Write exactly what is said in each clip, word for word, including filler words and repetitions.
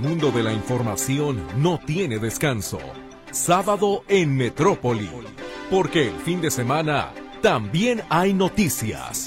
mundo de la información no tiene descanso. Sábado en Metrópoli, porque el fin de semana también hay noticias.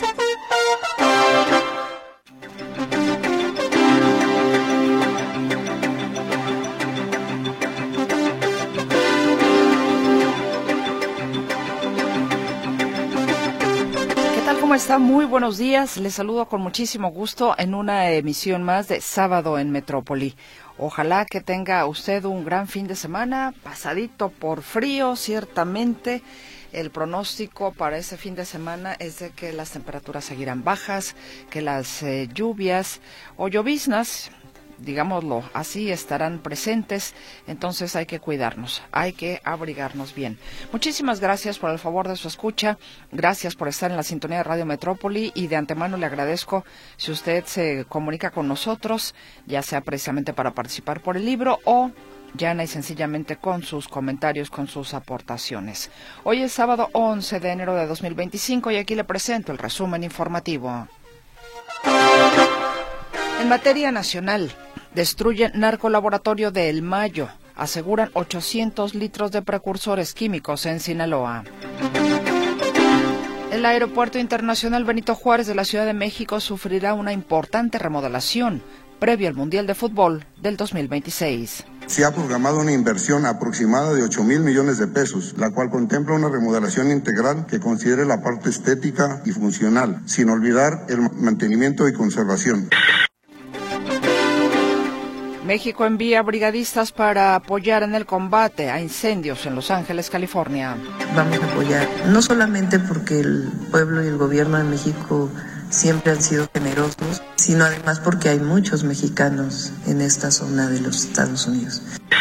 ¿Cómo está? Muy buenos días. Les saludo con muchísimo gusto en una emisión más de Sábado en Metrópoli. Ojalá que tenga usted un gran fin de semana, pasadito por frío, ciertamente. El pronóstico para ese fin de semana es de que las temperaturas seguirán bajas, que las eh, lluvias o lloviznas, digámoslo así, estarán presentes, entonces hay que cuidarnos, hay que abrigarnos bien. Muchísimas gracias por el favor de su escucha, gracias por estar en la sintonía de Radio Metrópoli y de antemano le agradezco si usted se comunica con nosotros, ya sea precisamente para participar por el libro o llana y sencillamente con sus comentarios, con sus aportaciones. Hoy es sábado once de enero de dos mil veinticinco y aquí le presento el resumen informativo. En materia nacional, destruyen narcolaboratorio de El Mayo. Aseguran ochocientos litros de precursores químicos en Sinaloa. El Aeropuerto Internacional Benito Juárez de la Ciudad de México sufrirá una importante remodelación previo al Mundial de Fútbol del dos mil veintiséis. Se ha programado una inversión aproximada de ocho mil millones de pesos, la cual contempla una remodelación integral que considere la parte estética y funcional, sin olvidar el mantenimiento y conservación. México envía brigadistas para apoyar en el combate a incendios en Los Ángeles, California. Vamos a apoyar, no solamente porque el pueblo y el gobierno de México siempre han sido generosos, sino además porque hay muchos mexicanos en esta zona de los Estados Unidos.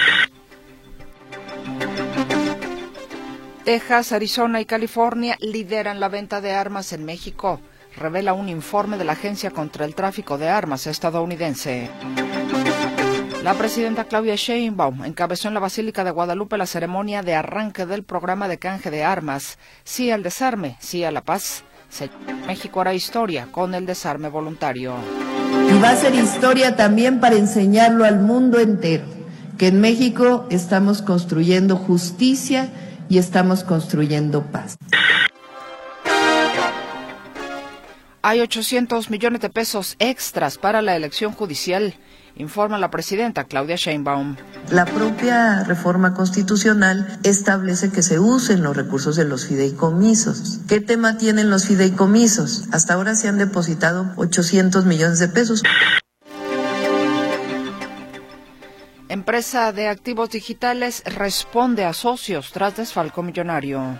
Texas, Arizona y California lideran la venta de armas en México, revela un informe de la Agencia contra el Tráfico de Armas estadounidense. La presidenta Claudia Sheinbaum encabezó en la Basílica de Guadalupe la ceremonia de arranque del programa de canje de armas. Sí al desarme, sí a la paz. México hará historia con el desarme voluntario. Y va a ser historia también para enseñarlo al mundo entero, que en México estamos construyendo justicia y estamos construyendo paz. Hay ochocientos millones de pesos extras para la elección judicial, informa la presidenta Claudia Sheinbaum. La propia reforma constitucional establece que se usen los recursos de los fideicomisos. ¿Qué tema tienen los fideicomisos? Hasta ahora se han depositado ochocientos millones de pesos. Empresa de activos digitales responde a socios tras desfalco millonario.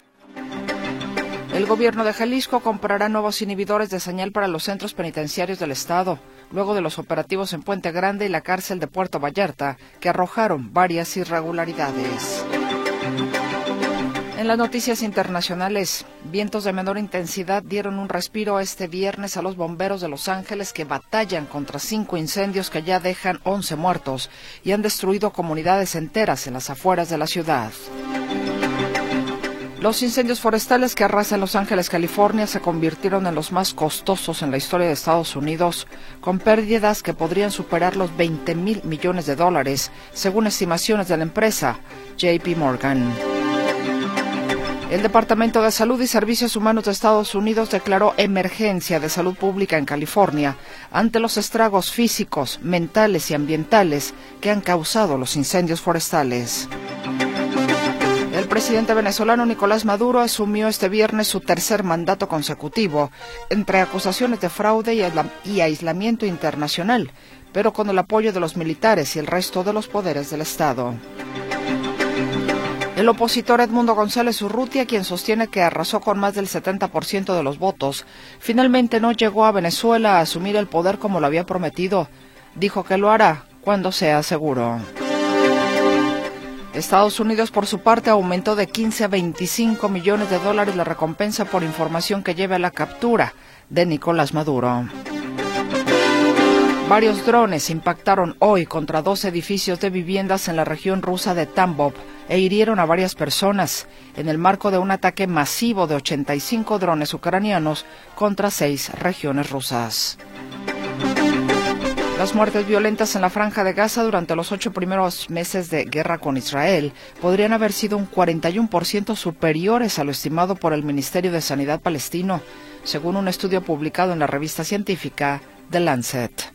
El gobierno de Jalisco comprará nuevos inhibidores de señal para los centros penitenciarios del estado, luego de los operativos en Puente Grande y la cárcel de Puerto Vallarta, que arrojaron varias irregularidades. En las noticias internacionales, vientos de menor intensidad dieron un respiro este viernes a los bomberos de Los Ángeles que batallan contra cinco incendios que ya dejan once muertos y han destruido comunidades enteras en las afueras de la ciudad. Los incendios forestales que arrasan Los Ángeles, California, se convirtieron en los más costosos en la historia de Estados Unidos, con pérdidas que podrían superar los veinte mil millones de dólares, según estimaciones de la empresa J P Morgan. El Departamento de Salud y Servicios Humanos de Estados Unidos declaró emergencia de salud pública en California ante los estragos físicos, mentales y ambientales que han causado los incendios forestales. El presidente venezolano Nicolás Maduro asumió este viernes su tercer mandato consecutivo, entre acusaciones de fraude y aislamiento internacional, pero con el apoyo de los militares y el resto de los poderes del Estado. El opositor Edmundo González Urrutia, quien sostiene que arrasó con más del setenta por ciento de los votos, finalmente no llegó a Venezuela a asumir el poder como lo había prometido. Dijo que lo hará cuando sea seguro. Estados Unidos, por su parte, aumentó de quince a veinticinco millones de dólares la recompensa por información que lleve a la captura de Nicolás Maduro. Varios drones impactaron hoy contra dos edificios de viviendas en la región rusa de Tambov e hirieron a varias personas en el marco de un ataque masivo de ochenta y cinco drones ucranianos contra seis regiones rusas. Las muertes violentas en la Franja de Gaza durante los ocho primeros meses de guerra con Israel podrían haber sido un cuarenta y uno por ciento superiores a lo estimado por el Ministerio de Sanidad palestino, según un estudio publicado en la revista científica The Lancet.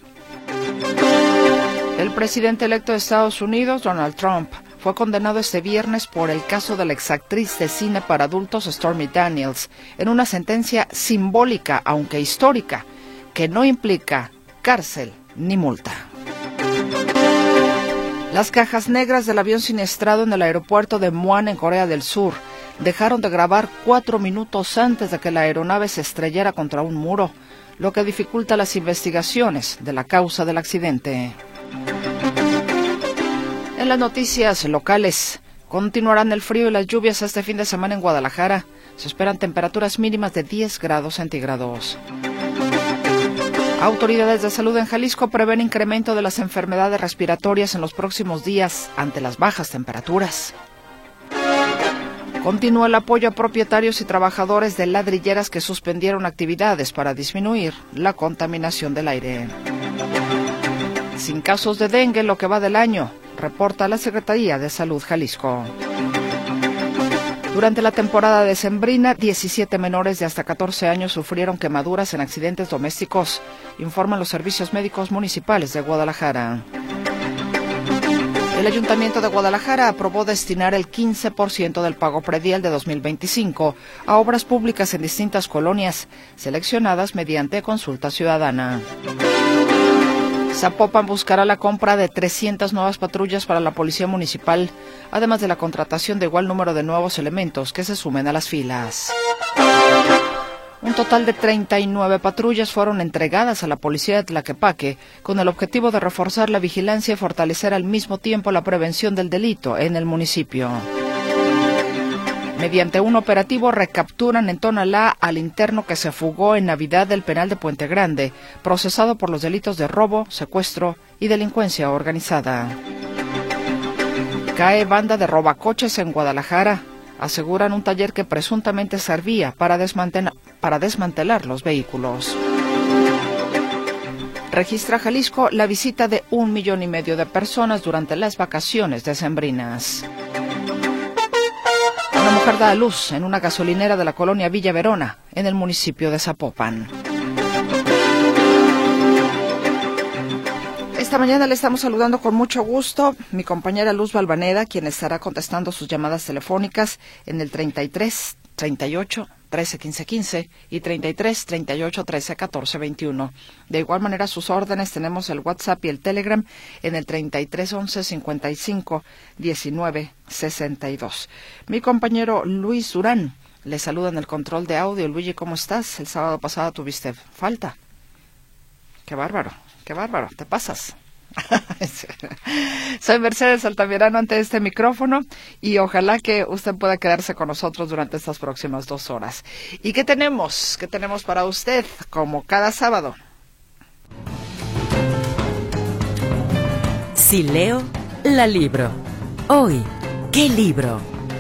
El presidente electo de Estados Unidos, Donald Trump, fue condenado este viernes por el caso de la exactriz de cine para adultos Stormy Daniels, en una sentencia simbólica, aunque histórica, que no implica cárcel ni multa. Las cajas negras del avión siniestrado en el aeropuerto de Muan, en Corea del Sur, dejaron de grabar cuatro minutos antes de que la aeronave se estrellara contra un muro, lo que dificulta las investigaciones de la causa del accidente. En las noticias locales, continuarán el frío y las lluvias este fin de semana en Guadalajara. Se esperan temperaturas mínimas de diez grados centígrados. Autoridades de salud en Jalisco prevén incremento de las enfermedades respiratorias en los próximos días ante las bajas temperaturas. Continúa el apoyo a propietarios y trabajadores de ladrilleras que suspendieron actividades para disminuir la contaminación del aire. Sin casos de dengue lo que va del año, reporta la Secretaría de Salud Jalisco. Durante la temporada decembrina, diecisiete menores de hasta catorce años sufrieron quemaduras en accidentes domésticos, informan los servicios médicos municipales de Guadalajara. El Ayuntamiento de Guadalajara aprobó destinar el quince por ciento del pago predial de dos mil veinticinco a obras públicas en distintas colonias, seleccionadas mediante consulta ciudadana. Zapopan buscará la compra de trescientas nuevas patrullas para la Policía Municipal, además de la contratación de igual número de nuevos elementos que se sumen a las filas. Un total de treinta y nueve patrullas fueron entregadas a la Policía de Tlaquepaque con el objetivo de reforzar la vigilancia y fortalecer al mismo tiempo la prevención del delito en el municipio. Mediante un operativo recapturan en Tonalá al interno que se fugó en Navidad del penal de Puente Grande, procesado por los delitos de robo, secuestro y delincuencia organizada. Cae banda de robacoches en Guadalajara. Aseguran un taller que presuntamente servía para desmantelar, para desmantelar los vehículos. Registra Jalisco la visita de un millón y medio de personas durante las vacaciones decembrinas. Una mujer da a luz en una gasolinera de la colonia Villa Verona, en el municipio de Zapopan. Esta mañana le estamos saludando con mucho gusto mi compañera Luz Balvaneda, quien estará contestando sus llamadas telefónicas en el treinta y tres, treinta y ocho, trece, quince, quince y treinta y tres, treinta y ocho, trece, catorce, veintiuno. De igual manera, sus órdenes tenemos el WhatsApp y el Telegram en el treinta y tres, once, cincuenta y cinco, diecinueve, sesenta y dos. Mi compañero Luis Durán le saluda en el control de audio. Luigi, ¿cómo estás? El sábado pasado tuviste falta. Qué bárbaro, qué bárbaro, te pasas. Soy Mercedes Altamirano ante este micrófono y ojalá que usted pueda quedarse con nosotros durante estas próximas dos horas. ¿Y qué tenemos? ¿Qué tenemos para usted como cada sábado? Si leo, la libro. Hoy, ¿qué libro?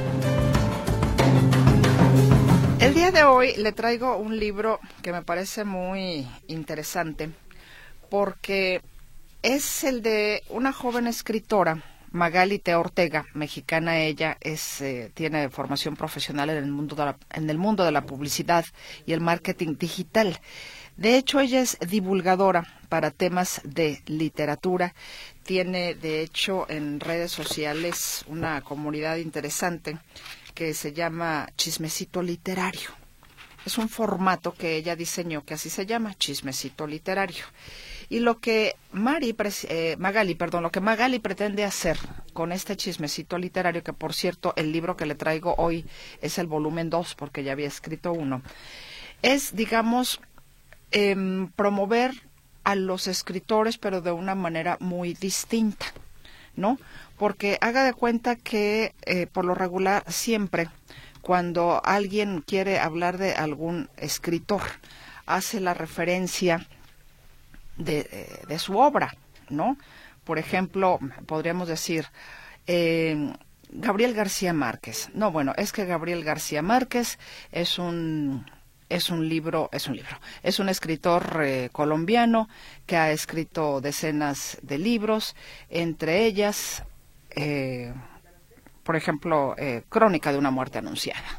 El día de hoy le traigo un libro que me parece muy interesante porque es el de una joven escritora, Magali T. Ortega, mexicana ella, es eh, tiene formación profesional en el mundo de la, en el mundo de la publicidad y el marketing digital. De hecho, ella es divulgadora para temas de literatura. Tiene, de hecho, en redes sociales una comunidad interesante que se llama Chismecito Literario. Es un formato que ella diseñó, que así se llama, Chismecito Literario. Y lo que Mari, eh, Magali, perdón, lo que Magali pretende hacer con este chismecito literario, que por cierto el libro que le traigo hoy es el volumen dos, porque ya había escrito uno, es, digamos, eh, promover a los escritores, pero de una manera muy distinta, ¿no? Porque haga de cuenta que eh, por lo regular siempre cuando alguien quiere hablar de algún escritor hace la referencia De, de su obra, ¿no? Por ejemplo, podríamos decir eh, Gabriel García Márquez. No, bueno, es que Gabriel García Márquez es un es un libro, es un libro, es un escritor eh, colombiano que ha escrito decenas de libros, entre ellas, eh, por ejemplo, eh, Crónica de una muerte anunciada.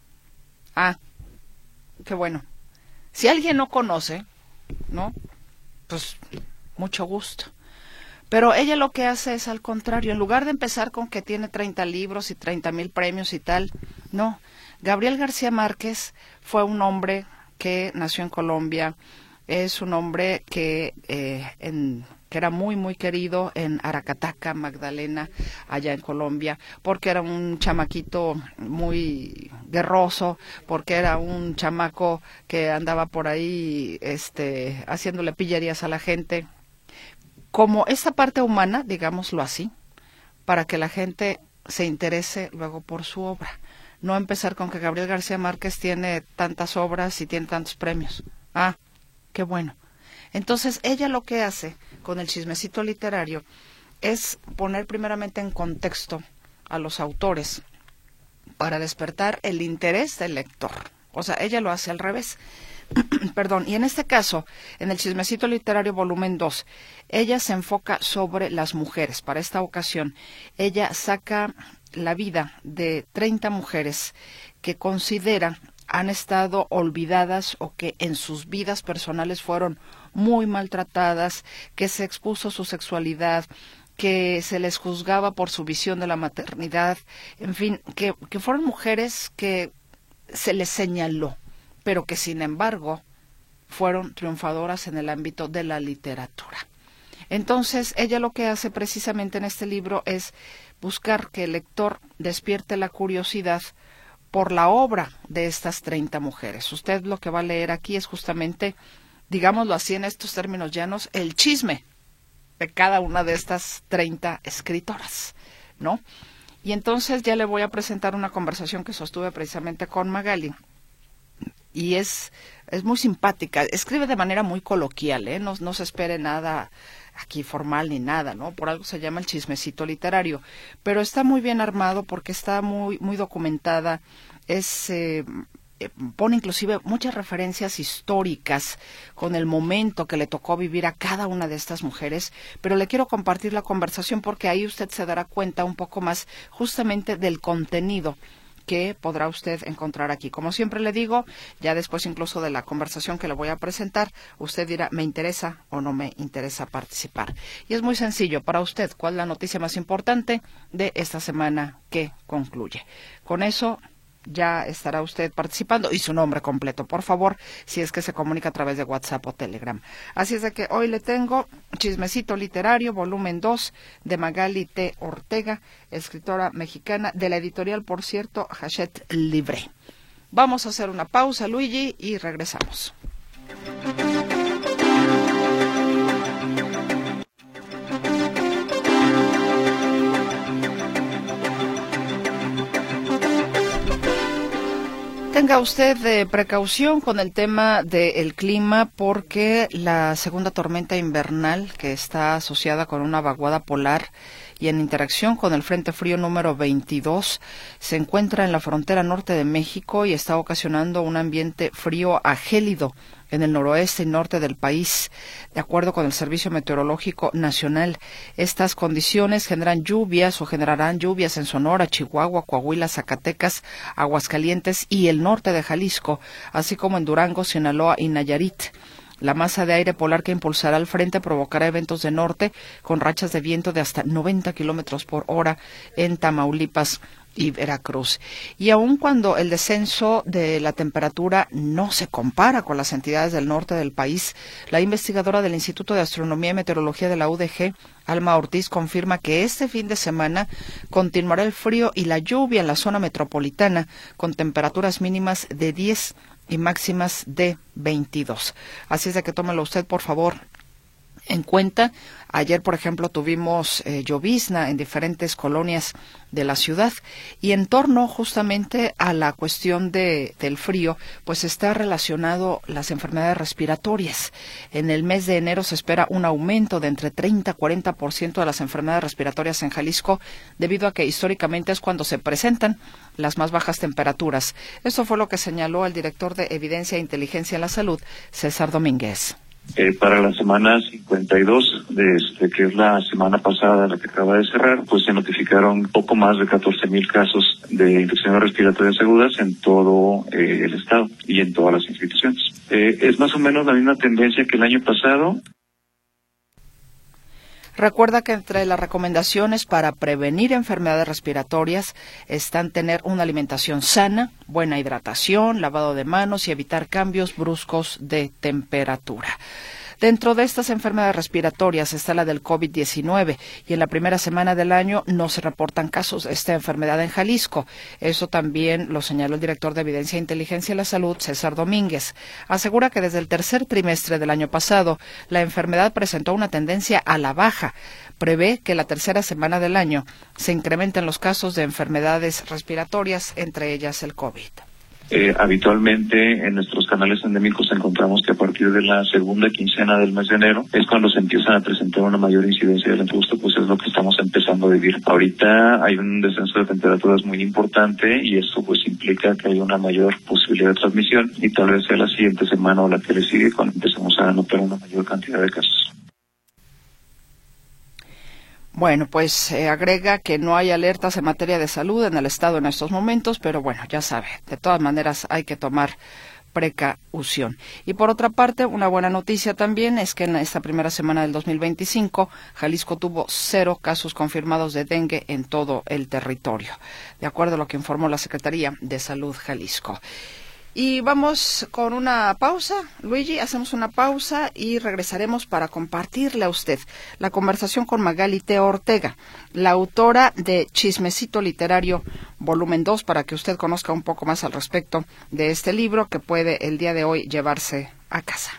Ah, qué bueno. Si alguien no conoce, ¿no? Pues mucho gusto. Pero ella lo que hace es al contrario, en lugar de empezar con que tiene treinta libros y treinta mil premios y tal, no. Gabriel García Márquez fue un hombre que nació en Colombia, es un hombre que, eh, en, que era muy, muy querido en Aracataca, Magdalena, allá en Colombia, porque era un chamaquito muy guerroso, porque era un chamaco que andaba por ahí este, haciéndole pillerías a la gente, como esta parte humana, digámoslo así, para que la gente se interese luego por su obra. No empezar con que Gabriel García Márquez tiene tantas obras y tiene tantos premios. Ah, qué bueno. Entonces, ella lo que hace con el chismecito literario es poner primeramente en contexto a los autores para despertar el interés del lector. O sea, ella lo hace al revés. Perdón, y en este caso, en el Chismecito Literario volumen dos, ella se enfoca sobre las mujeres. Para esta ocasión, ella saca la vida de treinta mujeres que considera han estado olvidadas o que en sus vidas personales fueron muy maltratadas, que se expuso su sexualidad, que se les juzgaba por su visión de la maternidad, en fin, que, que fueron mujeres que se les señaló, pero que sin embargo fueron triunfadoras en el ámbito de la literatura. Entonces, ella lo que hace precisamente en este libro es buscar que el lector despierte la curiosidad por la obra de estas treinta mujeres. Usted lo que va a leer aquí es justamente, digámoslo así en estos términos llanos, el chisme de cada una de estas treinta escritoras, ¿no? Y entonces ya le voy a presentar una conversación que sostuve precisamente con Magali. Y es, es muy simpática, escribe de manera muy coloquial, ¿eh? No, no se espere nada aquí formal ni nada, ¿no? Por algo se llama el chismecito literario, pero está muy bien armado porque está muy, muy documentada, es... Eh, pone inclusive muchas referencias históricas con el momento que le tocó vivir a cada una de estas mujeres, pero le quiero compartir la conversación porque ahí usted se dará cuenta un poco más justamente del contenido que podrá usted encontrar aquí. Como siempre le digo, ya después incluso de la conversación que le voy a presentar, usted dirá, ¿me interesa o no me interesa participar? Y es muy sencillo para usted, ¿cuál es la noticia más importante de esta semana que concluye? Con eso ya estará usted participando y su nombre completo, por favor, si es que se comunica a través de WhatsApp o Telegram. Así es de que hoy le tengo Chismecito Literario, volumen dos, de Magali T. Ortega, escritora mexicana, de la editorial, por cierto, Hachette Livre. Vamos a hacer una pausa, Luigi, y regresamos. Tenga usted eh, precaución con el tema del clima porque la segunda tormenta invernal que está asociada con una vaguada polar y en interacción con el Frente Frío número veintidós se encuentra en la frontera norte de México y está ocasionando un ambiente frío a gélido en el noroeste y norte del país. De acuerdo con el Servicio Meteorológico Nacional, estas condiciones generan lluvias o generarán lluvias en Sonora, Chihuahua, Coahuila, Zacatecas, Aguascalientes y el norte de Jalisco, así como en Durango, Sinaloa y Nayarit. La masa de aire polar que impulsará al frente provocará eventos de norte con rachas de viento de hasta noventa kilómetros por hora en Tamaulipas y Veracruz. Y aun cuando el descenso de la temperatura no se compara con las entidades del norte del país, la investigadora del Instituto de Astronomía y Meteorología de la U D G, Alma Ortiz, confirma que este fin de semana continuará el frío y la lluvia en la zona metropolitana con temperaturas mínimas de diez y máximas de veintidós. Así es de que tómelo usted, por favor, en cuenta. Ayer, por ejemplo, tuvimos eh, llovizna en diferentes colonias de la ciudad, y en torno justamente a la cuestión de, del frío, pues está relacionado las enfermedades respiratorias. En el mes de enero se espera un aumento de entre treinta a cuarenta por ciento de las enfermedades respiratorias en Jalisco, debido a que históricamente es cuando se presentan las más bajas temperaturas. Esto fue lo que señaló el director de Evidencia e Inteligencia en la Salud, César Domínguez. Eh, para la semana cincuenta y dos, de este, que es la semana pasada, la que acaba de cerrar, pues se notificaron poco más de catorce mil casos de infecciones respiratorias agudas en todo eh, el estado y en todas las instituciones. Eh, es más o menos la misma tendencia que el año pasado. Recuerda que entre las recomendaciones para prevenir enfermedades respiratorias están tener una alimentación sana, buena hidratación, lavado de manos y evitar cambios bruscos de temperatura. Dentro de estas enfermedades respiratorias está la del COVID diecinueve, y en la primera semana del año no se reportan casos de esta enfermedad en Jalisco. Eso también lo señaló el director de Evidencia e Inteligencia en la Salud, César Domínguez. Asegura que desde el tercer trimestre del año pasado la enfermedad presentó una tendencia a la baja. Prevé que la tercera semana del año se incrementen los casos de enfermedades respiratorias, entre ellas el COVID. Eh, habitualmente en nuestros canales endémicos encontramos que a partir de la segunda quincena del mes de enero es cuando se empiezan a presentar una mayor incidencia del justo, pues es lo que estamos empezando a vivir. Ahorita hay un descenso de temperaturas muy importante y esto pues implica que hay una mayor posibilidad de transmisión, y tal vez sea la siguiente semana o la que le sigue cuando empecemos a notar una mayor cantidad de casos. Bueno, pues eh, agrega que no hay alertas en materia de salud en el estado en estos momentos, pero bueno, ya sabe, de todas maneras hay que tomar precaución. Y por otra parte, una buena noticia también es que en esta primera semana del dos mil veinticinco, Jalisco tuvo cero casos confirmados de dengue en todo el territorio, de acuerdo a lo que informó la Secretaría de Salud Jalisco. Y vamos con una pausa, Luigi, hacemos una pausa y regresaremos para compartirle a usted la conversación con Magali T. Ortega, la autora de Chismecito Literario, volumen dos, para que usted conozca un poco más al respecto de este libro que puede el día de hoy llevarse a casa.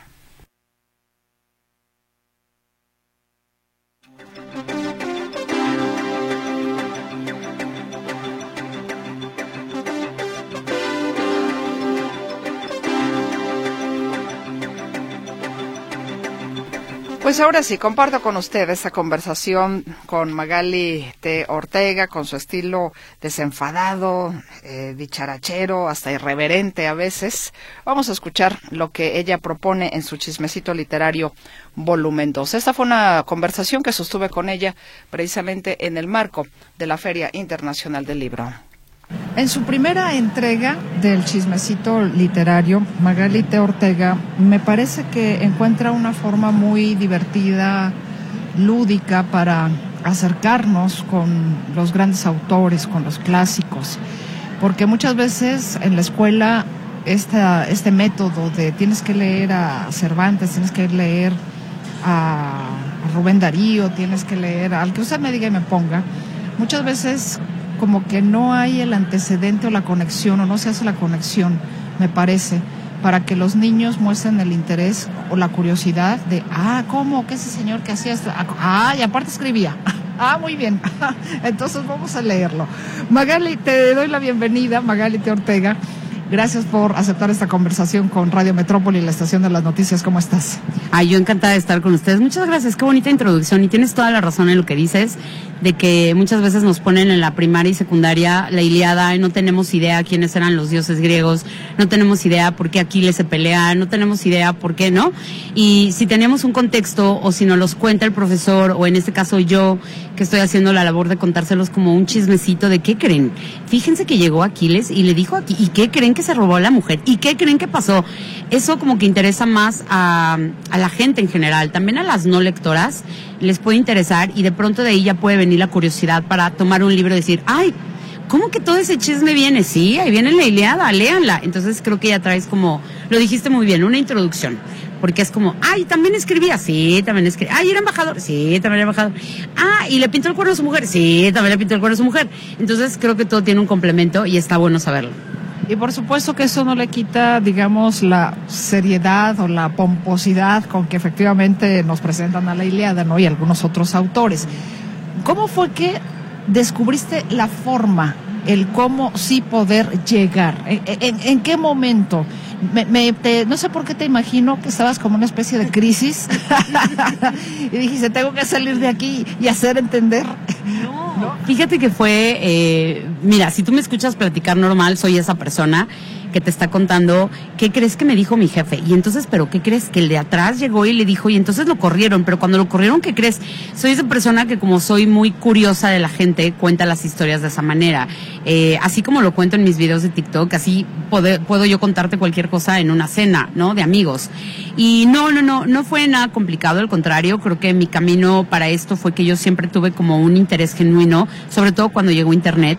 Pues ahora sí, comparto con usted esta conversación con Magali T. Ortega, con su estilo desenfadado, eh, dicharachero, hasta irreverente a veces. Vamos a escuchar lo que ella propone en su Chismecito Literario, volumen dos. Esta fue una conversación que sostuve con ella precisamente en el marco de la Feria Internacional del Libro. En su primera entrega del Chismecito Literario, Magali T. Ortega me parece que encuentra una forma muy divertida, lúdica, para acercarnos con los grandes autores, con los clásicos, porque muchas veces en la escuela esta, este método de tienes que leer a Cervantes, tienes que leer a Rubén Darío, tienes que leer al que usted me diga y me ponga, muchas veces como que no hay el antecedente o la conexión, o no se hace la conexión, me parece, para que los niños muestren el interés o la curiosidad de, ah, ¿cómo? ¿Qué es ese señor que hacía esto? Ah, y aparte escribía. Ah, muy bien. Entonces vamos a leerlo. Magali, te doy la bienvenida, Magali T. Ortega. Gracias por aceptar esta conversación con Radio Metrópoli, la estación de las noticias. ¿Cómo estás? Ay, yo encantada de estar con ustedes. Muchas gracias, qué bonita introducción. Y tienes toda la razón en lo que dices, de que muchas veces nos ponen en la primaria y secundaria la Ilíada y no tenemos idea quiénes eran los dioses griegos, no tenemos idea por qué Aquiles se pelea, no tenemos idea por qué, ¿no? Y si tenemos un contexto, o si nos los cuenta el profesor, o en este caso yo, que estoy haciendo la labor de contárselos como un chismecito de qué creen. Fíjense que llegó Aquiles y le dijo aquí, ¿y qué creen que se robó a la mujer? ¿Y qué creen que pasó? Eso como que interesa más a, a la gente en general, también a las no lectoras les puede interesar, y de pronto de ahí ya puede venir la curiosidad para tomar un libro y decir, ay, ¿cómo que todo ese chisme viene? Sí, ahí viene la Ilíada, léanla. Entonces creo que ya traes, como, lo dijiste muy bien, una introducción, porque es como, ay, ¿también escribía? Sí, también escribía. Ay, ¿era embajador? Sí, también era embajador. Ah, ¿y le pintó el cuerno a su mujer? Sí, también le pintó el cuerno a su mujer. Entonces creo que todo tiene un complemento y está bueno saberlo. Y por supuesto que eso no le quita, digamos, la seriedad o la pomposidad con que efectivamente nos presentan a la Ilíada, ¿no? Y algunos otros autores. ¿Cómo fue que descubriste la forma, el cómo sí poder llegar? ¿En, en, en qué momento? Me, me, te, no sé por qué te imagino que estabas como una especie de crisis y dijiste, tengo que salir de aquí y hacer entender. No, ¿no? Fíjate que fue, eh, mira, si tú me escuchas platicar normal, soy esa persona que te está contando, ¿qué crees que me dijo mi jefe? Y entonces, ¿pero qué crees? Que el de atrás llegó y le dijo, y entonces lo corrieron, pero cuando lo corrieron, ¿qué crees? Soy esa persona que, como soy muy curiosa de la gente, cuenta las historias de esa manera. Eh, así como lo cuento en mis videos de TikTok, así puedo, puedo yo contarte cualquier cosa en una cena, ¿no? De amigos. Y no, no, no, no fue nada complicado, al contrario, creo que mi camino para esto fue que yo siempre tuve como un interés genuino, sobre todo cuando llegó Internet,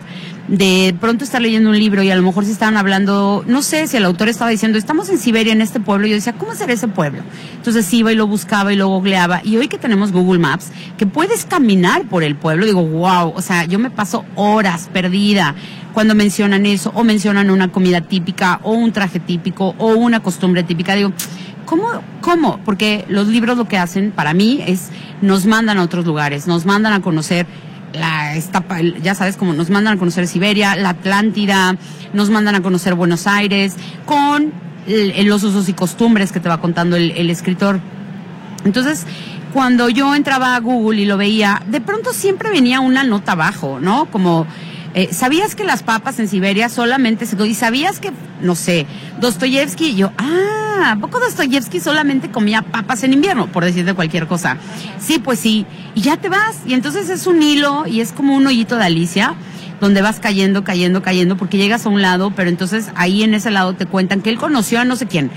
de pronto estar leyendo un libro y a lo mejor si estaban hablando, no sé si el autor estaba diciendo, estamos en Siberia, en este pueblo, y yo decía, ¿cómo será ese pueblo? Entonces iba y lo buscaba y lo googleaba, y hoy que tenemos Google Maps, que puedes caminar por el pueblo, digo, wow, o sea, yo me paso horas perdida cuando mencionan eso, o mencionan una comida típica, o un traje típico, o una costumbre típica, digo, ¿cómo? ¿Cómo? Porque los libros lo que hacen, para mí, es, nos mandan a otros lugares, nos mandan a conocer la esta, ya sabes, como nos mandan a conocer Siberia, la Atlántida, nos mandan a conocer Buenos Aires, con el, los usos y costumbres que te va contando el, el escritor. Entonces, cuando yo entraba a Google y lo veía, de pronto siempre venía una nota abajo, ¿no? Como, eh, ¿sabías que las papas en Siberia solamente se... y sabías que, no sé, Dostoyevsky? Y yo, ah, ¿a poco Dostoyevsky solamente comía papas en invierno? Por decirte cualquier cosa. Sí, pues sí. Y ya te vas. Y entonces es un hilo y es como un hoyito de Alicia, donde vas cayendo, cayendo, cayendo, porque llegas a un lado, pero entonces ahí en ese lado te cuentan que él conoció a no sé quién.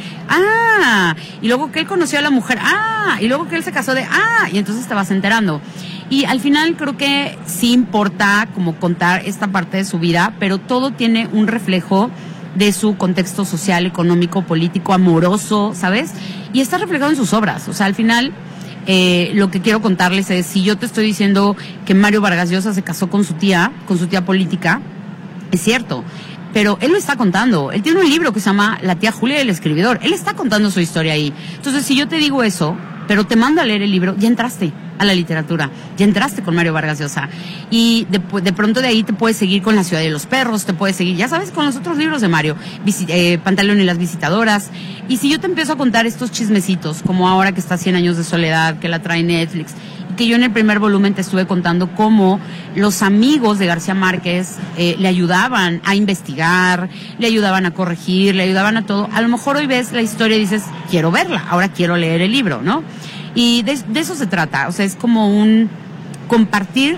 Ah, y luego que él conoció a la mujer. Ah, y luego que él se casó de... Ah, y entonces te vas enterando. Y al final creo que sí importa como contar esta parte de su vida, pero todo tiene un reflejo de su contexto social, económico, político, amoroso, ¿sabes? Y está reflejado en sus obras. O sea, al final... Eh, lo que quiero contarles es, si yo te estoy diciendo que Mario Vargas Llosa se casó con su tía, con su tía política, es cierto, pero él lo está contando. Él tiene un libro que se llama La tía Julia y el escribidor. Él está contando su historia ahí. Entonces, si yo te digo eso, pero te mando a leer el libro, ya entraste a la literatura, ya entraste con Mario Vargas Llosa. Y de, de pronto de ahí te puedes seguir con La ciudad de los perros, te puedes seguir, ya sabes, con los otros libros de Mario, Visi- eh, Pantaleón y las visitadoras. Y si yo te empiezo a contar estos chismecitos, como ahora que está Cien años de soledad, que la trae Netflix, y que yo en el primer volumen te estuve contando cómo los amigos de García Márquez eh, le ayudaban a investigar, le ayudaban a corregir, le ayudaban a todo. A lo mejor hoy ves la historia y dices, quiero verla, ahora quiero leer el libro, ¿no? Y de, de eso se trata, o sea, es como un compartir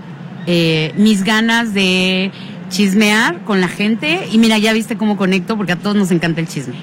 eh, mis ganas de chismear con la gente. Y mira, ya viste cómo conecto, porque a todos nos encanta el chisme.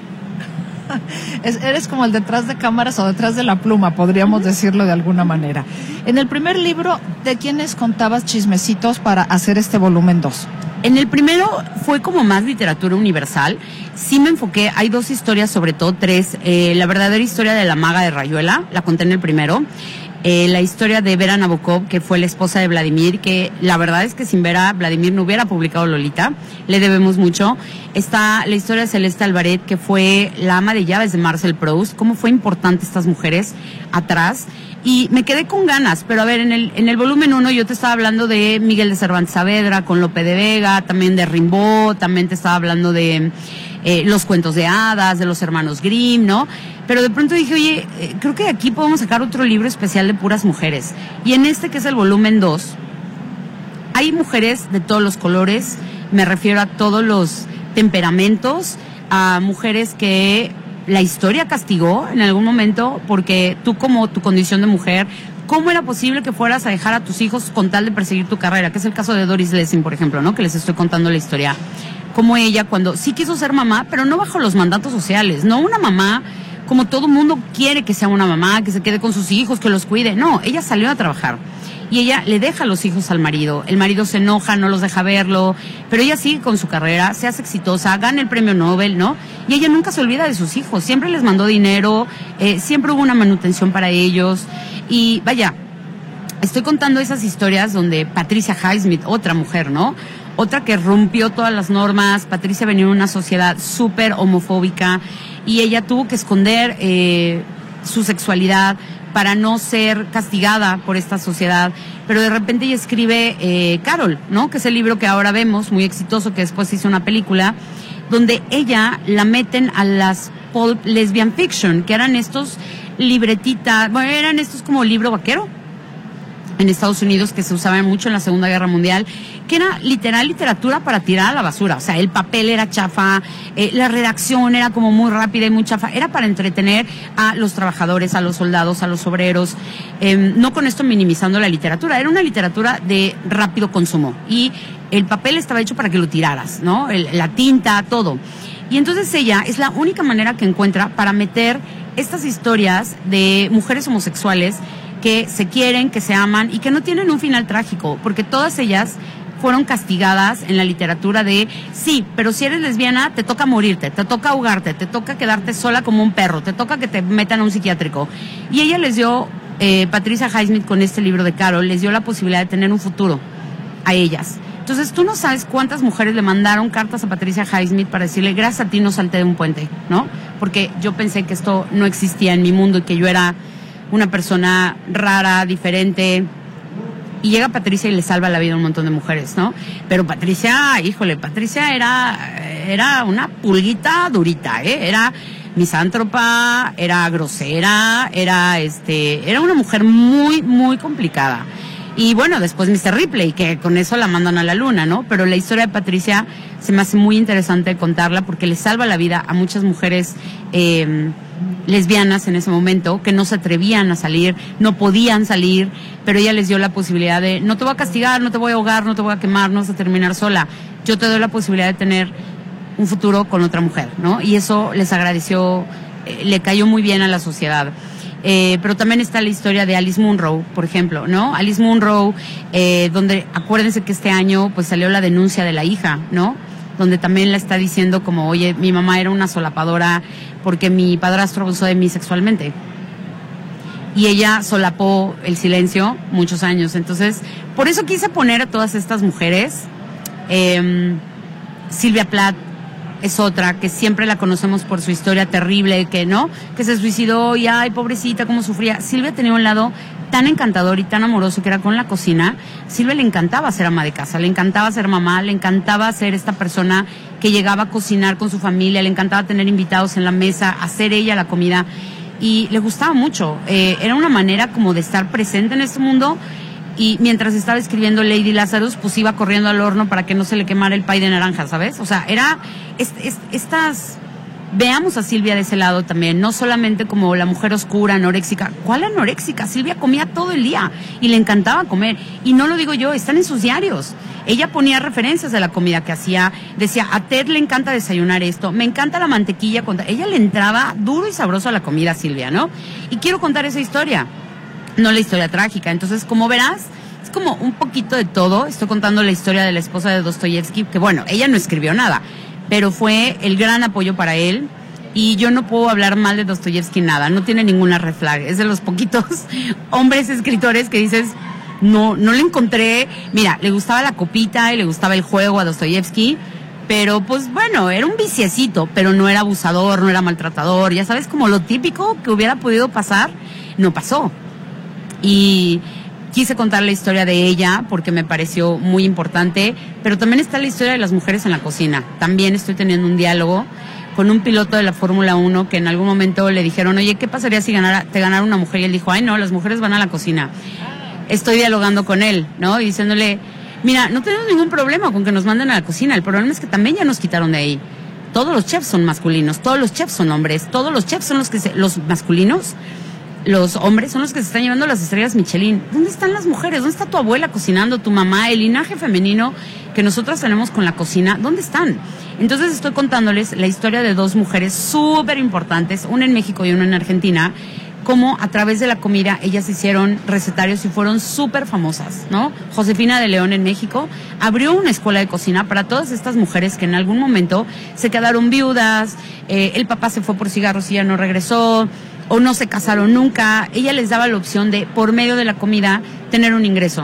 Es, eres como el detrás de cámaras o detrás de la pluma, podríamos decirlo de alguna manera. En el primer libro, ¿de quiénes contabas chismecitos para hacer este volumen dos? En el primero fue como más literatura universal. Sí me enfoqué, hay dos historias, sobre todo tres. Eh, la verdadera historia de la maga de Rayuela, la conté en el primero. Eh, la historia de Vera Nabokov, que fue la esposa de Vladimir, que la verdad es que sin Vera, Vladimir no hubiera publicado Lolita, le debemos mucho. Está la historia de Celeste Albaret, que fue la ama de llaves de Marcel Proust, cómo fue importante estas mujeres atrás. Y me quedé con ganas, pero a ver, en el, en el volumen uno yo te estaba hablando de Miguel de Cervantes Saavedra, con Lope de Vega, también de Rimbaud, también te estaba hablando de eh, los cuentos de hadas, de los hermanos Grimm, ¿no? Pero de pronto dije, oye, eh, creo que aquí podemos sacar otro libro especial de puras mujeres. Y en este, que es el volumen dos, hay mujeres de todos los colores, me refiero a todos los temperamentos, a mujeres que la historia castigó en algún momento, porque tú, como tu condición de mujer, ¿cómo era posible que fueras a dejar a tus hijos con tal de perseguir tu carrera? Que es el caso de Doris Lessing, por ejemplo, ¿no? Que les estoy contando la historia. Como ella, cuando sí quiso ser mamá, pero no bajo los mandatos sociales, no una mamá como todo mundo quiere que sea una mamá, que se quede con sus hijos, que los cuide. No, ella salió a trabajar. Y ella le deja los hijos al marido. El marido se enoja, no los deja verlo, pero ella sigue con su carrera, se hace exitosa, gana el premio Nobel, ¿no? Y ella nunca se olvida de sus hijos, siempre les mandó dinero, eh, siempre hubo una manutención para ellos. Y vaya, estoy contando esas historias donde Patricia Highsmith, otra mujer, ¿no? otra que rompió todas las normas. Patricia venía de una sociedad súper homofóbica y ella tuvo que esconder eh, su sexualidad para no ser castigada por esta sociedad, pero de repente ella escribe eh, Carol, ¿no? Que es el libro que ahora vemos, muy exitoso, que después se hizo una película, donde ella la meten a las pulp lesbian fiction, que eran estos libretitas, bueno, eran estos como libro vaquero en Estados Unidos, que se usaban mucho en la Segunda Guerra Mundial, que era literal literatura para tirar a la basura. O sea, el papel era chafa, eh, la redacción era como muy rápida y muy chafa. Era para entretener a los trabajadores, a los soldados, a los obreros. Eh, no con esto minimizando la literatura. Era una literatura de rápido consumo. Y el papel estaba hecho para que lo tiraras, ¿no? El, la tinta, todo. Y entonces ella es la única manera que encuentra para meter estas historias de mujeres homosexuales que se quieren, que se aman y que no tienen un final trágico, porque todas ellas fueron castigadas en la literatura de, sí, pero si eres lesbiana te toca morirte, te toca ahogarte, te toca quedarte sola como un perro, te toca que te metan a un psiquiátrico. Y ella les dio, eh, Patricia Highsmith con este libro de Carol, les dio la posibilidad de tener un futuro a ellas. Entonces tú no sabes cuántas mujeres le mandaron cartas a Patricia Highsmith para decirle, gracias a ti no salté de un puente, ¿no? Porque yo pensé que esto no existía en mi mundo y que yo era una persona rara, diferente, y llega Patricia y le salva la vida a un montón de mujeres, ¿no? Pero Patricia, híjole, Patricia era, era una pulguita durita, ¿eh? Era misántropa, era grosera, era, este, era una mujer muy, muy complicada. Y bueno, después mister Ripley, que con eso la mandan a la luna, ¿no? Pero la historia de Patricia se me hace muy interesante contarla porque le salva la vida a muchas mujeres eh, lesbianas en ese momento que no se atrevían a salir, no podían salir, pero ella les dio la posibilidad de, no te voy a castigar, no te voy a ahogar, no te voy a quemar, no vas a terminar sola. Yo te doy la posibilidad de tener un futuro con otra mujer, ¿no? Y eso les agradeció, eh, le cayó muy bien a la sociedad. Eh, pero también está la historia de Alice Munro, por ejemplo, ¿no? Alice Munro, eh, donde acuérdense que este año pues salió la denuncia de la hija, ¿no? Donde también la está diciendo como, oye, mi mamá era una solapadora porque mi padrastro abusó de mí sexualmente. Y ella solapó el silencio muchos años. Entonces, por eso quise poner a todas estas mujeres. Eh, Silvia Plath es otra, que siempre la conocemos por su historia terrible, que no, que se suicidó y ay, pobrecita, cómo sufría. Silvia tenía un lado tan encantador y tan amoroso que era con la cocina. Silvia le encantaba ser ama de casa, le encantaba ser mamá, le encantaba ser esta persona que llegaba a cocinar con su familia, le encantaba tener invitados en la mesa, hacer ella la comida y le gustaba mucho. Eh, era una manera como de estar presente en este mundo. Y mientras estaba escribiendo Lady Lazarus, pues iba corriendo al horno para que no se le quemara el pay de naranja, ¿sabes? O sea, era es, es, estas... Veamos a Silvia de ese lado también, no solamente como la mujer oscura, anoréxica. ¿Cuál anoréxica? Silvia comía todo el día y le encantaba comer. Y no lo digo yo, están en sus diarios. Ella ponía referencias de la comida que hacía. Decía, a Ted le encanta desayunar esto, me encanta la mantequilla. Con... Ella le entraba duro y sabroso a la comida, Silvia, ¿no? Y quiero contar esa historia. No la historia trágica. Entonces, como verás, es como un poquito de todo. Estoy contando la historia de la esposa de Dostoyevsky, que bueno, ella no escribió nada, pero fue el gran apoyo para él. Y yo no puedo hablar mal de Dostoyevsky nada, no tiene ninguna red flag. Es de los poquitos hombres escritores que dices, no, no le encontré. Mira, le gustaba la copita y le gustaba el juego a Dostoyevsky, pero pues bueno, era un viciecito, pero no era abusador, no era maltratador. Ya sabes, como lo típico que hubiera podido pasar, no pasó. Y quise contar la historia de ella porque me pareció muy importante, pero también está la historia de las mujeres en la cocina. También estoy teniendo un diálogo con un piloto de la Fórmula uno que en algún momento le dijeron, oye, ¿qué pasaría si ganara, te ganara una mujer? Y él dijo, ay no, las mujeres van a la cocina. Estoy dialogando con él, ¿no? Y diciéndole, mira, no tenemos ningún problema con que nos manden a la cocina, el problema es que también ya nos quitaron de ahí. Todos los chefs son masculinos, todos los chefs son hombres, todos los chefs son los que se, los masculinos. Los hombres son los que se están llevando las estrellas Michelin. ¿Dónde están las mujeres? ¿Dónde está tu abuela cocinando, tu mamá? El linaje femenino que nosotros tenemos con la cocina, ¿dónde están? Entonces estoy contándoles la historia de dos mujeres súper importantes, una en México y una en Argentina, cómo a través de la comida ellas hicieron recetarios y fueron súper famosas, ¿no? Josefina de León en México abrió una escuela de cocina para todas estas mujeres que en algún momento se quedaron viudas, eh, el papá se fue por cigarros y ya no regresó, o no se casaron nunca. Ella les daba la opción de, por medio de la comida, tener un ingreso.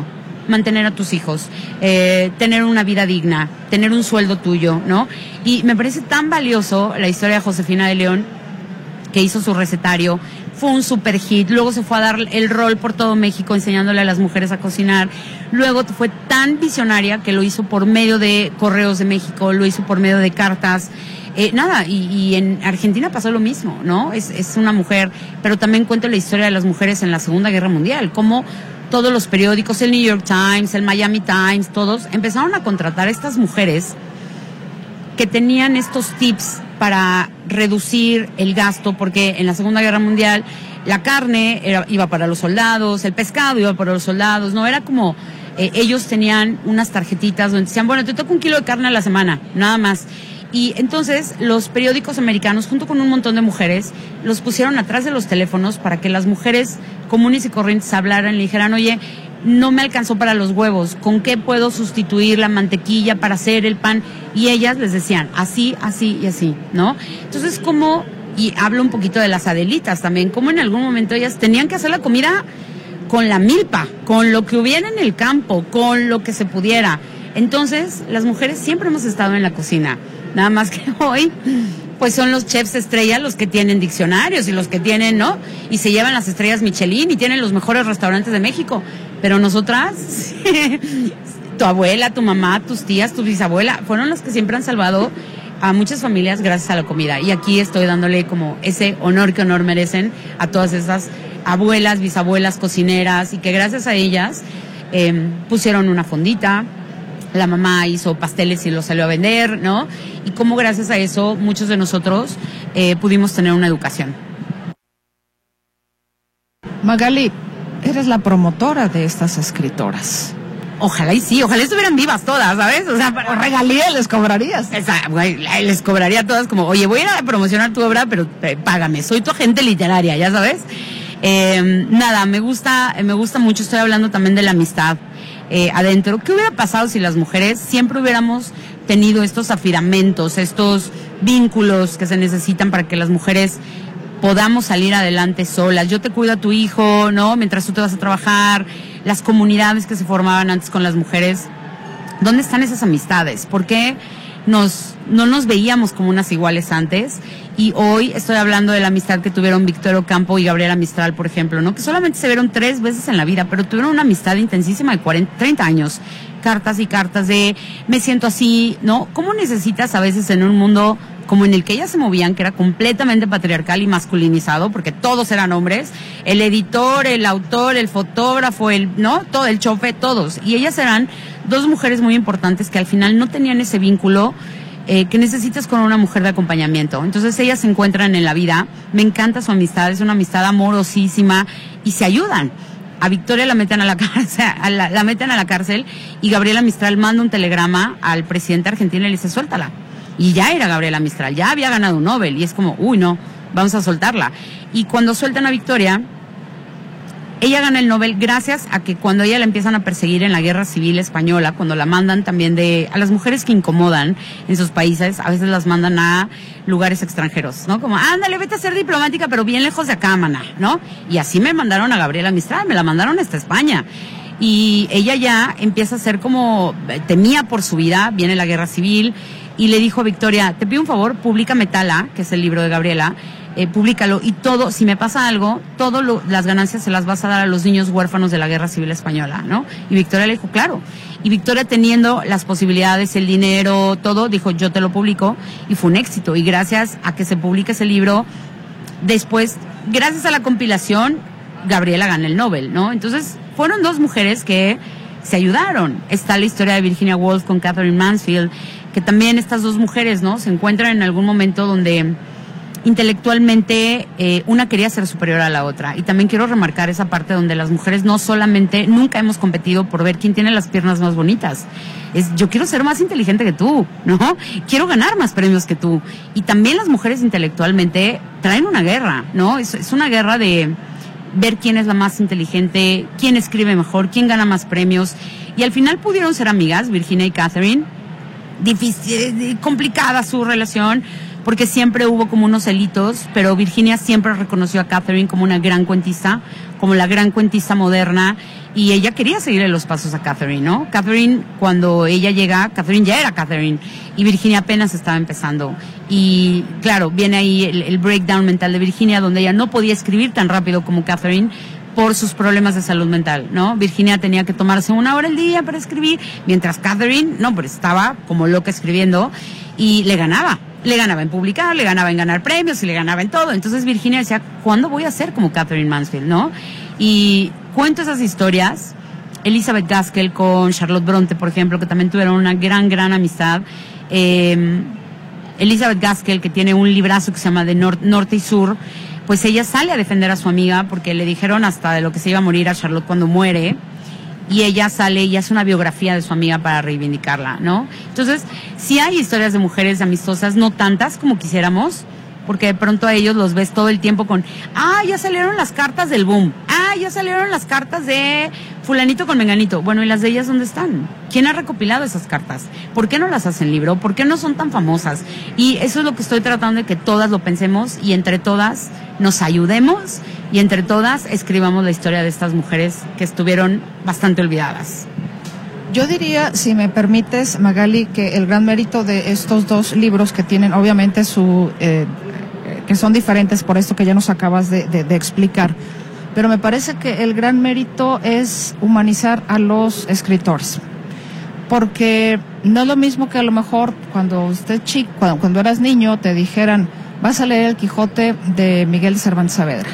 mantener a tus hijos, eh, tener una vida digna, tener un sueldo tuyo, ¿no? Y me parece tan valioso la historia de Josefina de León, que hizo su recetario, fue un super hit, luego se fue a dar el rol por todo México enseñándole a las mujeres a cocinar, luego fue tan visionaria que lo hizo por medio de Correos de México, lo hizo por medio de cartas, eh, nada, y, y en Argentina pasó lo mismo, ¿no? Es, es una mujer, pero también cuento la historia de las mujeres en la Segunda Guerra Mundial, cómo todos los periódicos, el New York Times, el Miami Times, todos empezaron a contratar a estas mujeres que tenían estos tips para reducir el gasto, porque en la Segunda Guerra Mundial la carne era, iba para los soldados, el pescado iba para los soldados, no, era como, eh, ellos tenían unas tarjetitas donde decían, bueno, te toca un kilo de carne a la semana, nada más. Y entonces los periódicos americanos, junto con un montón de mujeres, los pusieron atrás de los teléfonos para que las mujeres comunes y corrientes hablaran y le dijeran, oye, no me alcanzó para los huevos, ¿con qué puedo sustituir la mantequilla para hacer el pan? Y ellas les decían, así, así y así, ¿no? Entonces, como, y hablo un poquito de las Adelitas también, como en algún momento ellas tenían que hacer la comida con la milpa, con lo que hubiera en el campo, con lo que se pudiera. Entonces, las mujeres siempre hemos estado en la cocina. Nada más que hoy, pues son los chefs estrella los que tienen diccionarios y los que tienen, ¿no? Y se llevan las estrellas Michelin y tienen los mejores restaurantes de México. Pero nosotras, tu abuela, tu mamá, tus tías, tu bisabuela, fueron las que siempre han salvado a muchas familias gracias a la comida. Y aquí estoy dándole como ese honor que honor merecen a todas esas abuelas, bisabuelas, cocineras, y que gracias a ellas eh, pusieron una fondita. La mamá hizo pasteles y los salió a vender, ¿no? Y cómo gracias a eso muchos de nosotros eh, pudimos tener una educación. Magali, eres la promotora de estas escritoras. Ojalá y sí, ojalá estuvieran vivas todas, ¿sabes? O sea, para... regalías les cobrarías. Esa, güey, les cobraría a todas como, oye, voy a ir a promocionar tu obra, pero eh, págame, soy tu agente literaria, ¿ya sabes? Eh, nada, me gusta, me gusta mucho, estoy hablando también de la amistad. Eh, adentro, ¿qué hubiera pasado si las mujeres siempre hubiéramos tenido estos afiramentos, estos vínculos que se necesitan para que las mujeres podamos salir adelante solas? Yo te cuido a tu hijo, ¿no? Mientras tú te vas a trabajar, las comunidades que se formaban antes con las mujeres, ¿dónde están esas amistades? ¿Por qué nos, no nos veíamos como unas iguales antes? Y hoy estoy hablando de la amistad que tuvieron Victoria Ocampo y Gabriela Mistral, por ejemplo, ¿no? Que solamente se vieron tres veces en la vida, pero tuvieron una amistad intensísima de cuarenta, treinta años. Cartas y cartas de, me siento así, ¿no? ¿Cómo necesitas a veces en un mundo como en el que ellas se movían, que era completamente patriarcal y masculinizado, porque todos eran hombres, el editor, el autor, el fotógrafo, el, ¿no? Todo, el chofer, todos. Y ellas eran dos mujeres muy importantes que al final no tenían ese vínculo Eh, que necesitas con una mujer de acompañamiento. Entonces ellas se encuentran en la vida, me encanta su amistad, es una amistad amorosísima y se ayudan. A Victoria la meten a la cárcel, a la, la meten a la cárcel y Gabriela Mistral manda un telegrama al presidente argentino y le dice, suéltala. Y ya era Gabriela Mistral, ya había ganado un Nobel y es como, uy no, vamos a soltarla. Y cuando sueltan a Victoria, ella gana el Nobel gracias a que cuando ella la empiezan a perseguir en la Guerra Civil Española, cuando la mandan también de, a las mujeres que incomodan en sus países, a veces las mandan a lugares extranjeros, ¿no? Como, ándale, vete a ser diplomática, pero bien lejos de acá, maná, ¿no? Y así me mandaron a Gabriela Mistral, me la mandaron hasta España. Y ella ya empieza a ser como, temía por su vida, viene la Guerra Civil, y le dijo a Victoria, te pido un favor, públicame Tala, que es el libro de Gabriela, Eh, públicalo, y todo, si me pasa algo, todas las ganancias se las vas a dar a los niños huérfanos de la Guerra Civil Española, ¿no? Y Victoria le dijo, claro. Y Victoria, teniendo las posibilidades, el dinero, todo, dijo, yo te lo publico, y fue un éxito. Y gracias a que se publique ese libro, después, gracias a la compilación, Gabriela gana el Nobel, ¿no? Entonces, fueron dos mujeres que se ayudaron. Está la historia de Virginia Woolf con Catherine Mansfield, que también estas dos mujeres, ¿no? Se encuentran en algún momento donde intelectualmente eh, una quería ser superior a la otra. Y también quiero remarcar esa parte donde las mujeres no solamente, nunca hemos competido por ver quién tiene las piernas más bonitas. Es, yo quiero ser más inteligente que tú, ¿no? Quiero ganar más premios que tú. Y también las mujeres intelectualmente traen una guerra, ¿no? Es, es una guerra de ver quién es la más inteligente, quién escribe mejor, quién gana más premios. Y al final pudieron ser amigas, Virginia y Catherine. Difícil, complicada su relación, porque siempre hubo como unos celitos, pero Virginia siempre reconoció a Catherine como una gran cuentista, como la gran cuentista moderna, y ella quería seguirle los pasos a Catherine, ¿no? Catherine, cuando ella llega, Catherine ya era Catherine, y Virginia apenas estaba empezando. Y claro, viene ahí el, el breakdown mental de Virginia, donde ella no podía escribir tan rápido como Catherine por sus problemas de salud mental, ¿no? Virginia tenía que tomarse una hora al día para escribir, mientras Catherine, no, pero estaba como loca escribiendo, y le ganaba. Le ganaba en publicar, le ganaba en ganar premios y le ganaba en todo. Entonces Virginia decía, ¿cuándo voy a ser como Catherine Mansfield, no? Y cuento esas historias. Elizabeth Gaskell con Charlotte Bronte, por ejemplo, que también tuvieron una gran, gran amistad. Eh, Elizabeth Gaskell, que tiene un librazo que se llama De Nor- Norte y Sur, pues ella sale a defender a su amiga porque le dijeron hasta de lo que se iba a morir a Charlotte cuando muere. Y ella sale y hace una biografía de su amiga para reivindicarla, ¿no? Entonces, sí hay historias de mujeres amistosas, no tantas como quisiéramos, porque de pronto a ellos los ves todo el tiempo con, ah, ya salieron las cartas del boom, ah, ya salieron las cartas de fulanito con menganito. Bueno, ¿y las de ellas dónde están? ¿Quién ha recopilado esas cartas? ¿Por qué no las hacen libro? ¿Por qué no son tan famosas? Y eso es lo que estoy tratando de que todas lo pensemos y entre todas nos ayudemos y entre todas escribamos la historia de estas mujeres que estuvieron bastante olvidadas. Yo diría, si me permites, Magali, que el gran mérito de estos dos libros que tienen obviamente su... Eh, que son diferentes por esto que ya nos acabas de, de, de explicar, pero me parece que el gran mérito es humanizar a los escritores, porque no es lo mismo que a lo mejor cuando usted chico, cuando, cuando eras niño te dijeran, vas a leer El Quijote de Miguel de Cervantes Saavedra.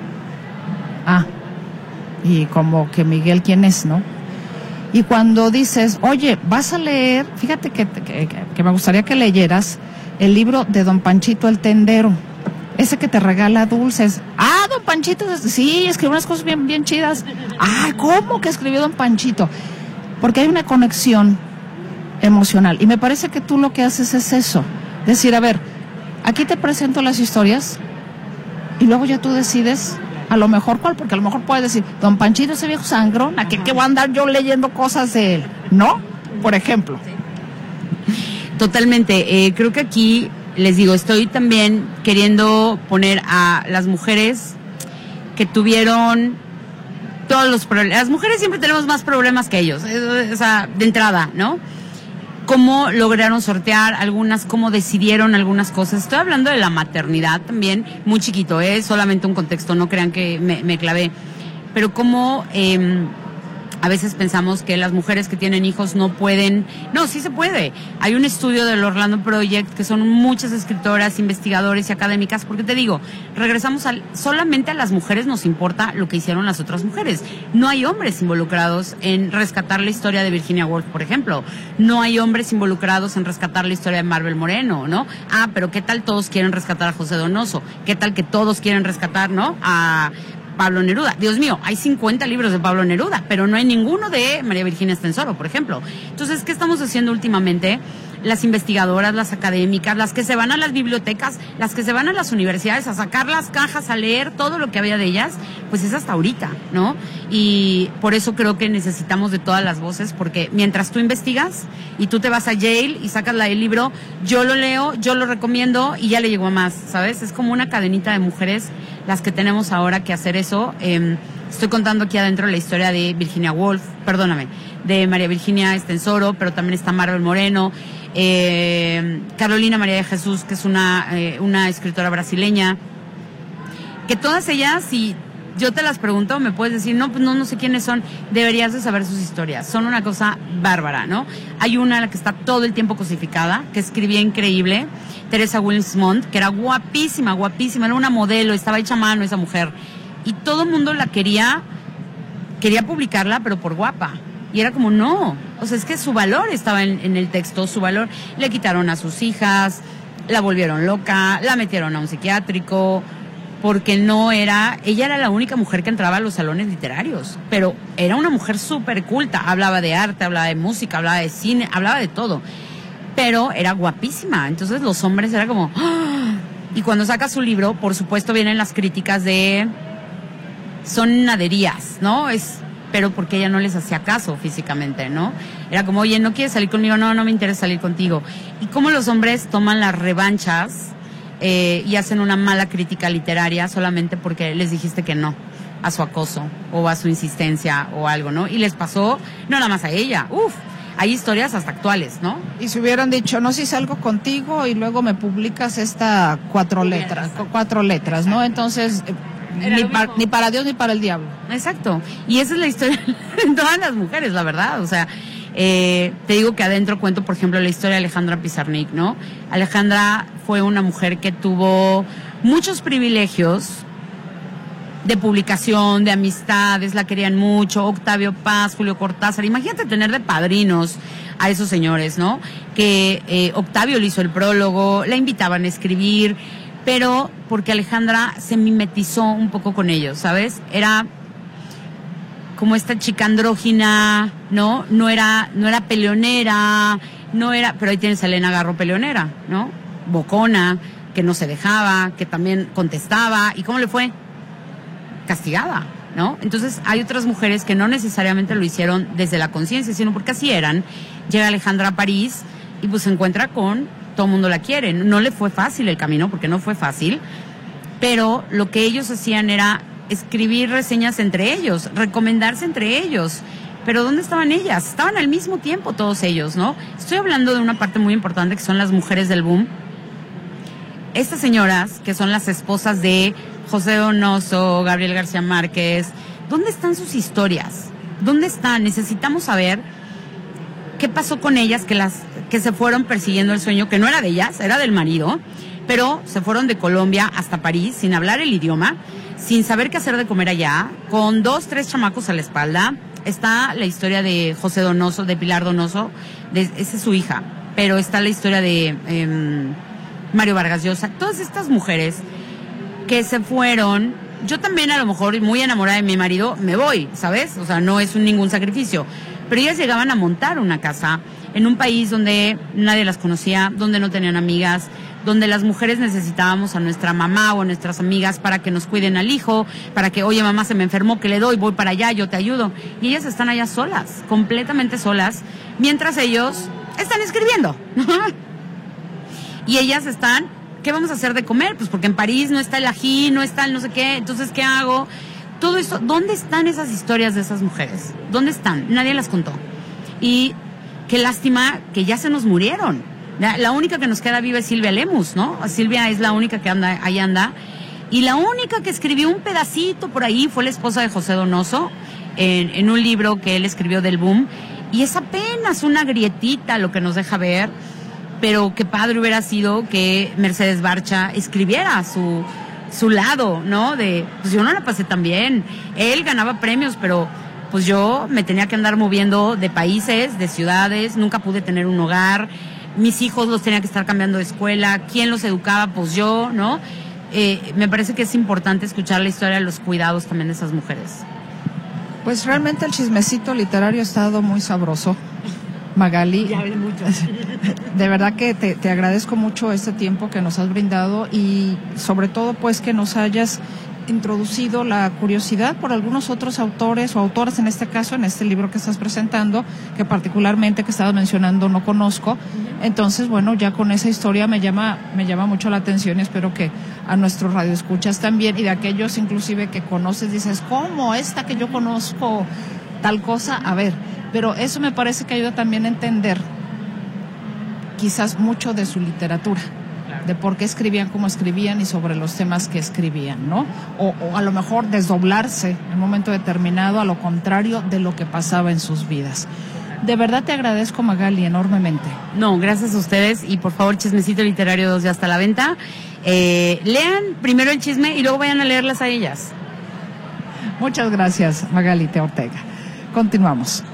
Ah, y como que Miguel, ¿quién es, no? Y cuando dices, oye, vas a leer, fíjate que, que, que me gustaría que leyeras el libro de Don Panchito el Tendero, ese que te regala dulces. Ah, Don Panchito, sí, escribió unas cosas bien, bien chidas. Ah, ¿cómo que escribió Don Panchito? Porque hay una conexión emocional. Y me parece que tú lo que haces es eso. Decir, a ver, aquí te presento las historias y luego ya tú decides a lo mejor cuál, porque a lo mejor puedes decir, Don Panchito, ese viejo sangrón, ¿a qué, qué voy a andar yo leyendo cosas de él? ¿No? Por ejemplo. Totalmente. Eh, creo que aquí, les digo, estoy también queriendo poner a las mujeres que tuvieron todos los problemas. Las mujeres siempre tenemos más problemas que ellos, o sea, de entrada, ¿no? Cómo lograron sortear algunas, cómo decidieron algunas cosas. Estoy hablando de la maternidad también, muy chiquito, es ¿eh? Solamente un contexto, no crean que me, me clavé. Pero cómo eh, a veces pensamos que las mujeres que tienen hijos no pueden. No, sí se puede. Hay un estudio del Orlando Project que son muchas escritoras, investigadores y académicas, porque te digo, regresamos al, solamente a las mujeres nos importa lo que hicieron las otras mujeres. No hay hombres involucrados en rescatar la historia de Virginia Woolf, por ejemplo. No hay hombres involucrados en rescatar la historia de Marvel Moreno, ¿no? Ah, pero ¿qué tal todos quieren rescatar a José Donoso? ¿Qué tal que todos quieren rescatar, ¿no? A Pablo Neruda. Dios mío, hay cincuenta libros de Pablo Neruda, pero no hay ninguno de María Virginia Estensoro, por ejemplo. Entonces, ¿qué estamos haciendo últimamente? Las investigadoras, las académicas, las que se van a las bibliotecas, las que se van a las universidades a sacar las cajas, a leer todo lo que había de ellas, pues es hasta ahorita, ¿no? Y por eso creo que necesitamos de todas las voces, porque mientras tú investigas y tú te vas a Yale y sacas la, el libro, yo lo leo, yo lo recomiendo y ya le llegó a más, ¿sabes? Es como una cadenita de mujeres las que tenemos ahora que hacer eso. Eh, estoy contando aquí adentro la historia de Virginia Woolf, perdóname, de María Virginia Estensoro, pero también está Marvel Moreno, eh, Carolina María de Jesús, que es una, eh, una escritora brasileña, que todas ellas, si yo te las pregunto, me puedes decir, no, pues no, no sé quiénes son, deberías de saber sus historias, son una cosa bárbara, ¿no? Hay una la que está todo el tiempo cosificada, que escribía increíble, Teresa Wilmsmont, que era guapísima, guapísima, era una modelo, estaba hecha a mano esa mujer, y todo el mundo la quería, quería publicarla, pero por guapa, y era como, no, o sea, es que su valor estaba en, en el texto, su valor, le quitaron a sus hijas, la volvieron loca, la metieron a un psiquiátrico, porque no era, ella era la única mujer que entraba a los salones literarios, pero era una mujer súper culta, hablaba de arte, hablaba de música, hablaba de cine, hablaba de todo, pero era guapísima, entonces los hombres era como, ¡ah! Y cuando saca su libro, por supuesto vienen las críticas de, son naderías, ¿no? Es, pero porque ella no les hacía caso físicamente, ¿no? Era como, oye, ¿no quieres salir conmigo? No, no me interesa salir contigo. Y cómo los hombres toman las revanchas eh, y hacen una mala crítica literaria solamente porque les dijiste que no a su acoso o a su insistencia o algo, ¿no? Y les pasó no nada más a ella, uf, hay historias hasta actuales, ¿no? Y si hubieran dicho, no, si salgo contigo y luego me publicas esta cuatro letras, cuatro letras, ¿no? Entonces, ni, pa, ni para Dios ni para el diablo. Exacto, y esa es la historia de todas las mujeres, la verdad, o sea, eh, te digo que adentro cuento, por ejemplo, la historia de Alejandra Pizarnik, ¿no? Alejandra fue una mujer que tuvo muchos privilegios de publicación, de amistades, la querían mucho, Octavio Paz, Julio Cortázar, imagínate tener de padrinos a esos señores, ¿no? Que eh, Octavio le hizo el prólogo, la invitaban a escribir, pero porque Alejandra se mimetizó un poco con ellos, ¿sabes? Era como esta chica andrógina, ¿no? No era, no era peleonera, no era, pero ahí tienes a Elena Garro peleonera, ¿no? Bocona, que no se dejaba, que también contestaba, ¿y cómo le fue? Castigada, ¿no? Entonces hay otras mujeres que no necesariamente lo hicieron desde la conciencia, sino porque así eran. Llega Alejandra a París y pues se encuentra con todo el mundo la quiere. No le fue fácil el camino, porque no fue fácil, pero lo que ellos hacían era escribir reseñas entre ellos, recomendarse entre ellos. Pero ¿dónde estaban ellas? Estaban al mismo tiempo todos ellos, ¿no? Estoy hablando de una parte muy importante que son las mujeres del boom. Estas señoras, que son las esposas de José Donoso, Gabriel García Márquez, ¿dónde están sus historias? ¿Dónde están? Necesitamos saber qué pasó con ellas, que las que se fueron persiguiendo el sueño, que no era de ellas, era del marido, pero se fueron de Colombia hasta París sin hablar el idioma, sin saber qué hacer de comer allá, con dos, tres chamacos a la espalda. Está la historia de José Donoso, de Pilar Donoso, de, esa es su hija, pero está la historia de eh, Mario Vargas Llosa, todas estas mujeres que se fueron. Yo también, a lo mejor muy enamorada de mi marido, me voy, ¿sabes? O sea, no es un, ningún sacrificio, pero ellas llegaban a montar una casa en un país donde nadie las conocía, donde no tenían amigas, donde las mujeres necesitábamos a nuestra mamá o a nuestras amigas para que nos cuiden al hijo, para que, oye, mamá se me enfermó, ¿qué le doy? Voy para allá, yo te ayudo. Y ellas están allá solas, completamente solas, mientras ellos están escribiendo. Y ellas están, ¿qué vamos a hacer de comer? Pues porque en París no está el ají, no está el no sé qué, entonces, ¿qué hago? Todo eso, ¿dónde están esas historias de esas mujeres? ¿Dónde están? Nadie las contó. Y qué lástima que ya se nos murieron. La, la única que nos queda viva es Silvia Lemus, ¿no? Silvia es la única que anda, ahí anda. Y la única que escribió un pedacito por ahí fue la esposa de José Donoso, en, en un libro que él escribió del boom. Y es apenas una grietita lo que nos deja ver, pero qué padre hubiera sido que Mercedes Barcha escribiera su, su lado, ¿no? De, pues yo no la pasé tan bien. Él ganaba premios, pero pues yo me tenía que andar moviendo de países, de ciudades, nunca pude tener un hogar. Mis hijos los tenía que estar cambiando de escuela. ¿Quién los educaba? Pues yo, ¿no? Eh, me parece que es importante escuchar la historia de los cuidados también de esas mujeres. Pues realmente el chismecito literario ha estado muy sabroso, Magali. Ya hablé mucho. De verdad que te, te agradezco mucho este tiempo que nos has brindado y sobre todo pues que nos hayas introducido la curiosidad por algunos otros autores o autoras, en este caso, en este libro que estás presentando, que particularmente que estabas mencionando no conozco. Entonces, bueno, ya con esa historia me llama me llama mucho la atención y espero que a nuestros radioescuchas también, y de aquellos inclusive que conoces, dices, ¿cómo? Esta que yo conozco, tal cosa, a ver. Pero eso me parece que ayuda también a entender quizás mucho de su literatura, de por qué escribían como escribían y sobre los temas que escribían, ¿no? O, o a lo mejor desdoblarse en un momento determinado a lo contrario de lo que pasaba en sus vidas. De verdad te agradezco, Magali, enormemente. No, gracias a ustedes y por favor, Chismecito Literario dos ya está a la venta. Eh, lean primero el chisme y luego vayan a leerlas a ellas. Muchas gracias, Magali T. Ortega. Continuamos.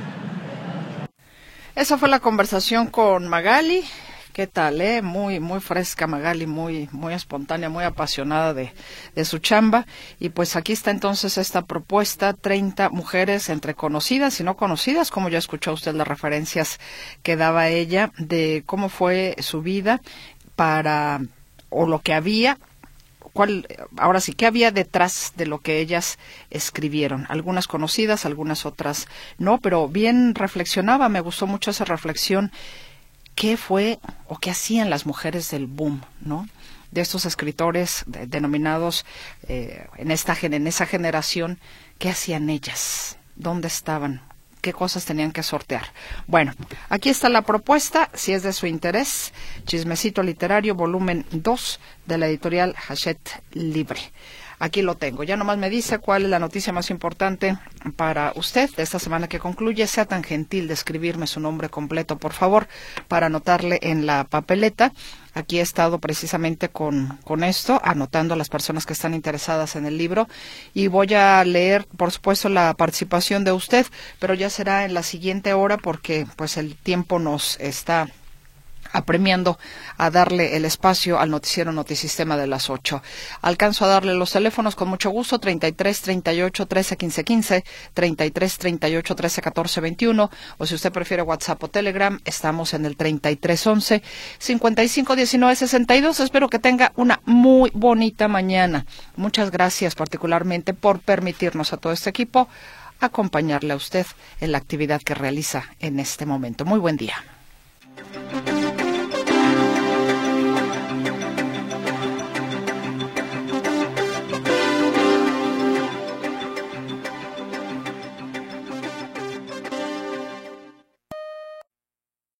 Esa fue la conversación con Magali. ¿Qué tal, eh? Muy, muy fresca Magali, muy, muy espontánea, muy apasionada de, de su chamba. Y pues aquí está entonces esta propuesta, treinta mujeres entre conocidas y no conocidas, como ya escuchó usted las referencias que daba ella de cómo fue su vida para, o lo que había, cuál, ahora sí, qué había detrás de lo que ellas escribieron. Algunas conocidas, algunas otras no, pero bien reflexionaba, me gustó mucho esa reflexión. ¿Qué fue o qué hacían las mujeres del boom, no? de estos escritores de, denominados eh, en esta en esa generación. ¿Qué hacían ellas? ¿Dónde estaban? ¿Qué cosas tenían que sortear? Bueno, aquí está la propuesta, si es de su interés, Chismecito Literario, volumen dos, de la editorial Hachette Libre. Aquí lo tengo. Ya nomás me dice cuál es la noticia más importante para usted de esta semana que concluye. Sea tan gentil de escribirme su nombre completo, por favor, para anotarle en la papeleta. Aquí he estado precisamente con, con esto, anotando a las personas que están interesadas en el libro, y voy a leer, por supuesto, la participación de usted, pero ya será en la siguiente hora porque pues el tiempo nos está apremiando a darle el espacio al noticiero Notisistema de las ocho. Alcanzo a darle los teléfonos con mucho gusto: treinta y tres, treinta y ocho, trece, quince, quince, treinta y tres, treinta y ocho, trece, catorce, veintiuno, o si usted prefiere WhatsApp o Telegram, estamos en el treinta y tres, once, cincuenta y cinco, diecinueve, sesenta y dos. Espero que tenga una muy bonita mañana. Muchas gracias particularmente por permitirnos a todo este equipo acompañarle a usted en la actividad que realiza en este momento. Muy buen día.